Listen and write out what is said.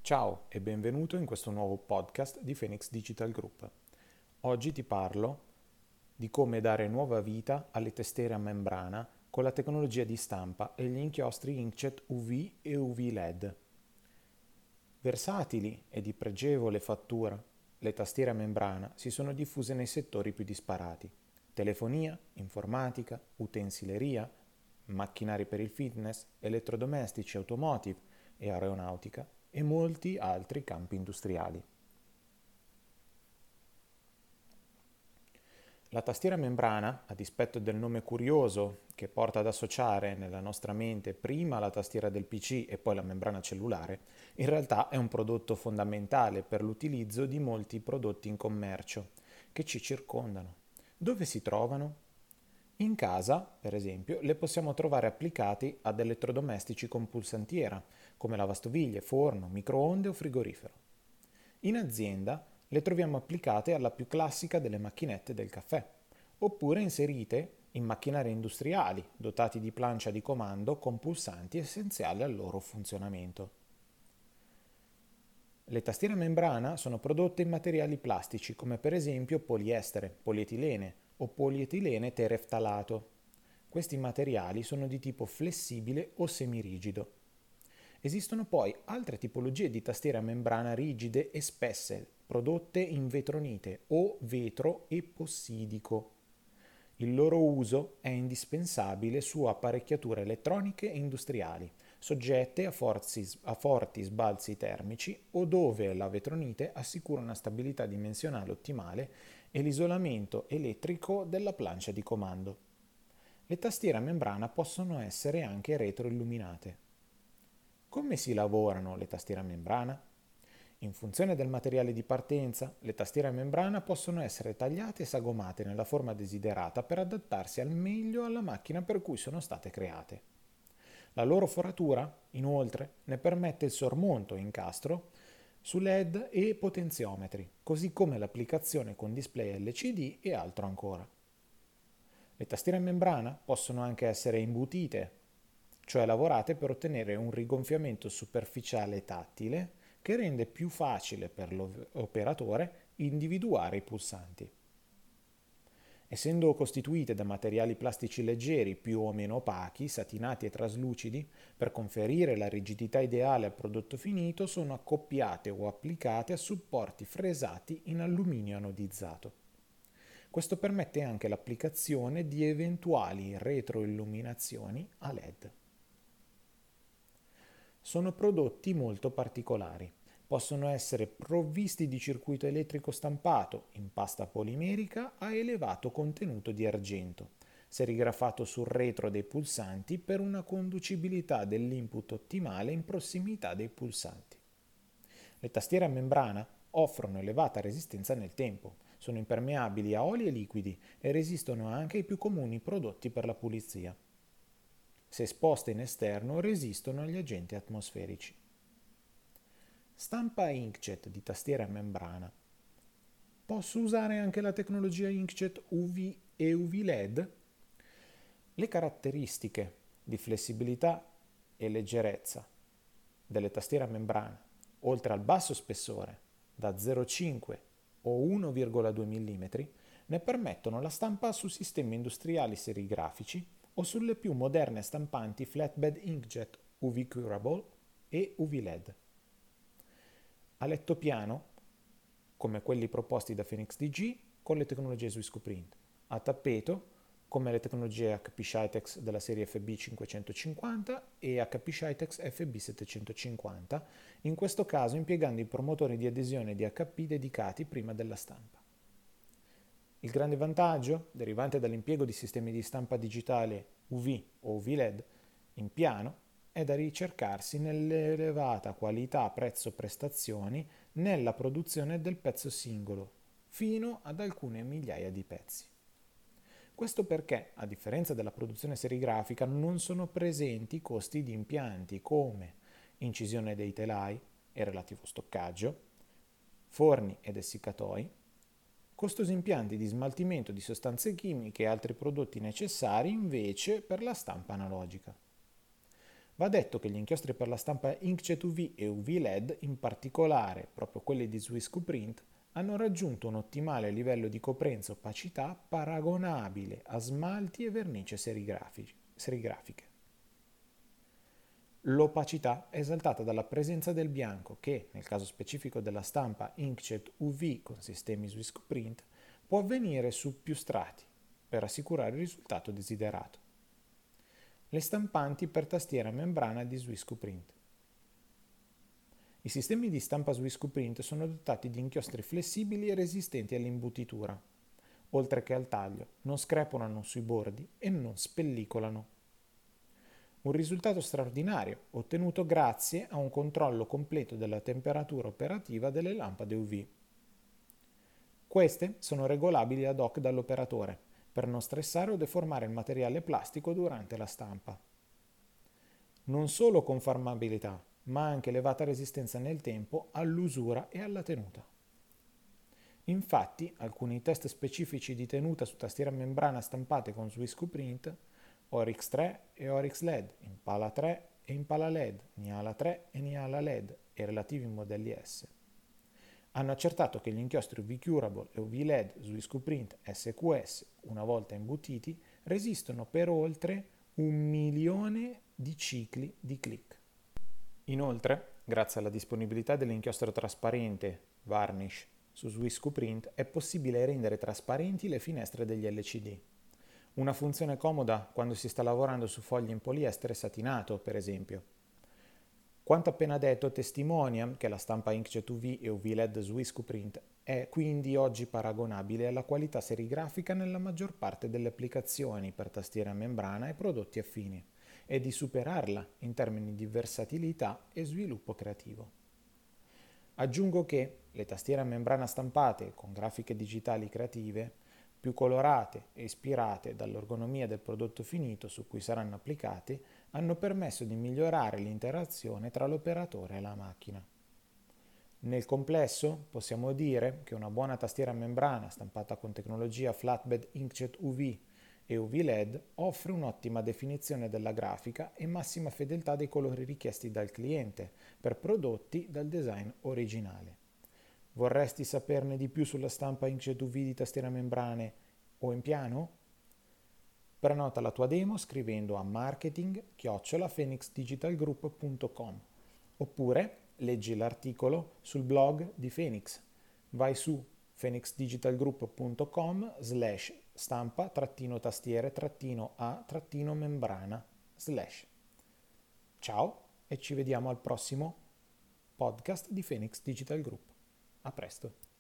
Ciao e benvenuto in questo nuovo podcast di Phoenix Digital Group. Oggi ti parlo di come dare nuova vita alle tastiere a membrana con la tecnologia di stampa e gli inchiostri inkjet UV e UV LED. Versatili e di pregevole fattura, le tastiere a membrana si sono diffuse nei settori più disparati: telefonia, informatica, utensileria, macchinari per il fitness, elettrodomestici, automotive e aeronautica e molti altri campi industriali. La tastiera a membrana, a dispetto del nome curioso che porta ad associare nella nostra mente prima la tastiera del PC e poi la membrana cellulare, in realtà è un prodotto fondamentale per l'utilizzo di molti prodotti in commercio che ci circondano. Dove si trovano? In casa, per esempio, le possiamo trovare applicati ad elettrodomestici con pulsantiera, come lavastoviglie, forno, microonde o frigorifero. In azienda le troviamo applicate alla più classica delle macchinette del caffè, oppure inserite in macchinari industriali dotati di plancia di comando con pulsanti essenziali al loro funzionamento. Le tastiere a membrana sono prodotte in materiali plastici come per esempio poliestere, polietilene o polietilene tereftalato. Questi materiali sono di tipo flessibile o semirigido. Esistono poi altre tipologie di tastiere a membrana rigide e spesse, prodotte in vetronite o vetro epossidico. Il loro uso è indispensabile su apparecchiature elettroniche e industriali, soggette a forti sbalzi termici o dove la vetronite assicura una stabilità dimensionale ottimale e l'isolamento elettrico della plancia di comando. Le tastiere a membrana possono essere anche retroilluminate. Come si lavorano le tastiere a membrana? In funzione del materiale di partenza, le tastiere a membrana possono essere tagliate e sagomate nella forma desiderata per adattarsi al meglio alla macchina per cui sono state create. La loro foratura, inoltre, ne permette il sormonto e incastro su LED e potenziometri, così come l'applicazione con display LCD e altro ancora. Le tastiere a membrana possono anche essere imbutite, cioè lavorate per ottenere un rigonfiamento superficiale tattile che rende più facile per l'operatore individuare i pulsanti. Essendo costituite da materiali plastici leggeri più o meno opachi, satinati e traslucidi, per conferire la rigidità ideale al prodotto finito sono accoppiate o applicate a supporti fresati in alluminio anodizzato. Questo permette anche l'applicazione di eventuali retroilluminazioni a LED. Sono prodotti molto particolari. Possono essere provvisti di circuito elettrico stampato in pasta polimerica a elevato contenuto di argento, serigrafato sul retro dei pulsanti per una conducibilità dell'input ottimale in prossimità dei pulsanti. Le tastiere a membrana offrono elevata resistenza nel tempo, sono impermeabili a oli e liquidi e resistono anche ai più comuni prodotti per la pulizia. Se esposte in esterno resistono agli agenti atmosferici. Stampa inkjet di tastiera a membrana. Posso usare anche la tecnologia inkjet UV e UV LED? Le caratteristiche di flessibilità e leggerezza delle tastiere a membrana, oltre al basso spessore da 0,5 o 1,2 mm, ne permettono la stampa su sistemi industriali serigrafici o sulle più moderne stampanti flatbed inkjet UV Curable e UV LED. A letto piano, come quelli proposti da Phoenix DG con le tecnologie Swisscoprint. A tappeto, come le tecnologie HP Shitex della serie FB550 e HP Shitex FB750, in questo caso impiegando i promotori di adesione di HP dedicati prima della stampa. Il grande vantaggio, derivante dall'impiego di sistemi di stampa digitale UV o UV LED in piano, è da ricercarsi nell'elevata qualità prezzo-prestazioni nella produzione del pezzo singolo, fino ad alcune migliaia di pezzi. Questo perché, a differenza della produzione serigrafica, non sono presenti costi di impianti come incisione dei telai e relativo stoccaggio, forni ed essiccatoi, costosi impianti di smaltimento di sostanze chimiche e altri prodotti necessari invece per la stampa analogica. Va detto che gli inchiostri per la stampa inkjet UV e UV LED, in particolare proprio quelli di SwissQprint, hanno raggiunto un ottimale livello di coprenza e opacità paragonabile a smalti e vernici serigrafiche. L'opacità è esaltata dalla presenza del bianco che, nel caso specifico della stampa inkjet UV con sistemi SwissQprint, può avvenire su più strati per assicurare il risultato desiderato. Le stampanti per tastiera a membrana di SwissQprint. I sistemi di stampa SwissQprint sono dotati di inchiostri flessibili e resistenti all'imbutitura, oltre che al taglio, non screpolano sui bordi e non spellicolano. Un risultato straordinario, ottenuto grazie a un controllo completo della temperatura operativa delle lampade UV. Queste sono regolabili ad hoc dall'operatore, per non stressare o deformare il materiale plastico durante la stampa. Non solo conformabilità, ma anche elevata resistenza nel tempo all'usura e alla tenuta. Infatti, alcuni test specifici di tenuta su tastiera a membrana stampate con SwissQprint, Oryx 3 e Oryx LED, Impala 3 e Impala LED, Niala 3 e Niala LED e relativi modelli S, hanno accertato che gli inchiostri UV Curable e UV LED SwissQprint SQS, una volta imbutiti, resistono per oltre 1.000.000 di cicli di click. Inoltre, grazie alla disponibilità dell'inchiostro trasparente Varnish su SwissQprint, è possibile rendere trasparenti le finestre degli LCD. Una funzione comoda quando si sta lavorando su fogli in poliestere satinato, per esempio. Quanto appena detto testimonia che la stampa inkjet UV e UV LED SwissQprint è quindi oggi paragonabile alla qualità serigrafica nella maggior parte delle applicazioni per tastiere a membrana e prodotti affini, e di superarla in termini di versatilità e sviluppo creativo. Aggiungo che le tastiere a membrana stampate con grafiche digitali creative, più colorate e ispirate dall'ergonomia del prodotto finito su cui saranno applicate, hanno permesso di migliorare l'interazione tra l'operatore e la macchina. Nel complesso possiamo dire che una buona tastiera a membrana stampata con tecnologia flatbed inkjet UV e UV LED offre un'ottima definizione della grafica e massima fedeltà dei colori richiesti dal cliente per prodotti dal design originale. Vorresti saperne di più sulla stampa inkjet UV di tastiere a membrane o in piano? Prenota la tua demo scrivendo a marketing@phoenixdigitalgroup.com oppure leggi l'articolo sul blog di Phoenix. Vai su phoenixdigitalgroup.com/stampa-tastiere-a-membrana/. Ciao e ci vediamo al prossimo podcast di Phoenix Digital Group. A presto.